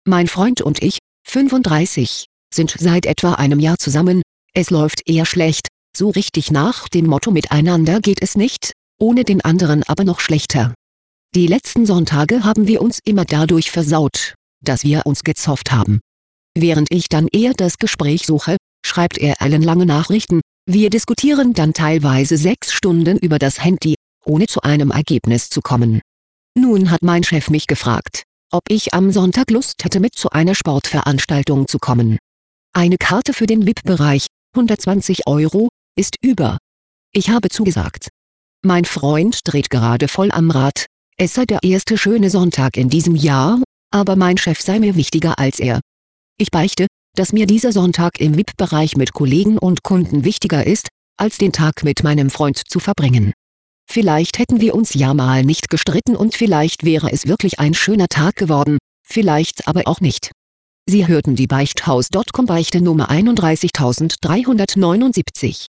Mein Freund und ich, 35, sind seit etwa einem Jahr zusammen. Es läuft eher schlecht, so richtig nach dem Motto miteinander geht es nicht, ohne den anderen aber noch schlechter. Die letzten Sonntage haben wir uns immer dadurch versaut, dass wir uns gezofft haben. Während ich dann eher das Gespräch suche, schreibt er ellenlange Nachrichten, wir diskutieren dann teilweise 6 Stunden über das Handy, ohne zu einem Ergebnis zu kommen. Nun hat mein Chef mich gefragt, ob ich am Sonntag Lust hätte mit zu einer Sportveranstaltung zu kommen. Eine Karte für den VIP-Bereich, 120 €, ist über. Ich habe zugesagt. Mein Freund dreht gerade voll am Rad, es sei der erste schöne Sonntag in diesem Jahr, aber mein Chef sei mir wichtiger als er. Ich beichte, dass mir dieser Sonntag im VIP-Bereich mit Kollegen und Kunden wichtiger ist, als den Tag mit meinem Freund zu verbringen. Vielleicht hätten wir uns ja mal nicht gestritten und vielleicht wäre es wirklich ein schöner Tag geworden, vielleicht aber auch nicht. Sie hörten die Beichthaus.com Beichte Nummer 31379.